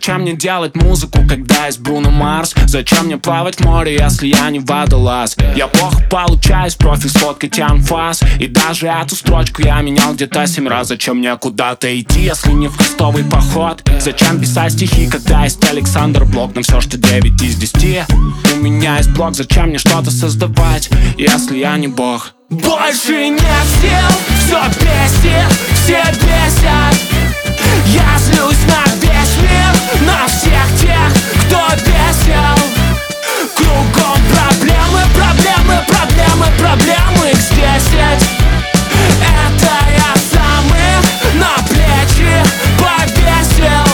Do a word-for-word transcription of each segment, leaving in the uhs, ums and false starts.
Зачем мне делать музыку, когда есть Бруно Марс? Зачем мне плавать в море, если я не водолаз? Я плохо получаюсь, профиль сфоткать анфас. И даже эту строчку я менял где-то семь раз. Зачем мне куда-то идти, если не в крестовый поход? Зачем писать стихи, когда есть Александр Блок? На все, что девять из десяти. У меня есть блок, зачем мне что-то создавать, если я не бог? Больше нет сил, все бесит, все бесят. Я злюсь на весь мир, на всех тех, кто бесил. Кругом проблемы, проблемы, проблемы, проблемы, их десять. Это я сам их на плечи повесил.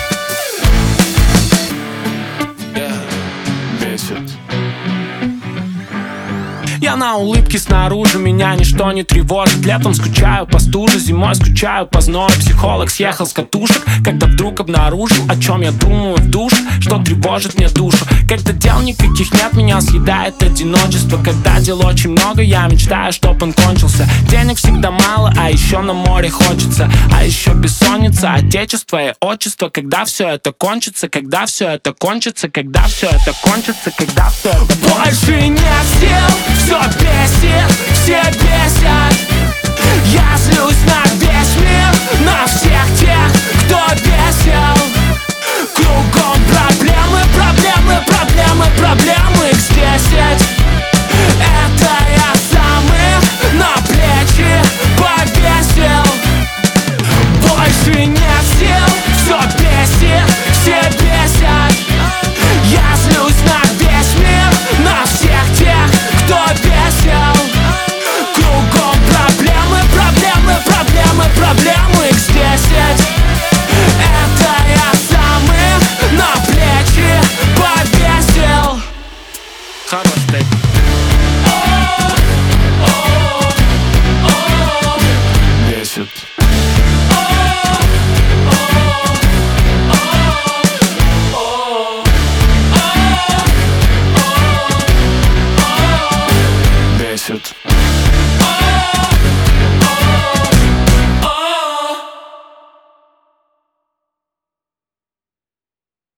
Yeah. Бесит. Я на улыбке снаружи, меня ничто не тревожит. Летом скучаю по стуже, зимой скучаю по зною. Психолог съехал с катушек, когда вдруг обнаружил, о чем я думаю в душе, что тревожит мне душу. Когда дел никаких нет, меня съедает одиночество. Когда дел очень много, я мечтаю, чтоб он кончился. Денег всегда мало, а еще на море хочется. А еще бессонница, отечество и отчество. Когда все это кончится, когда все это кончится, когда все это кончится, когда все это... Больше нет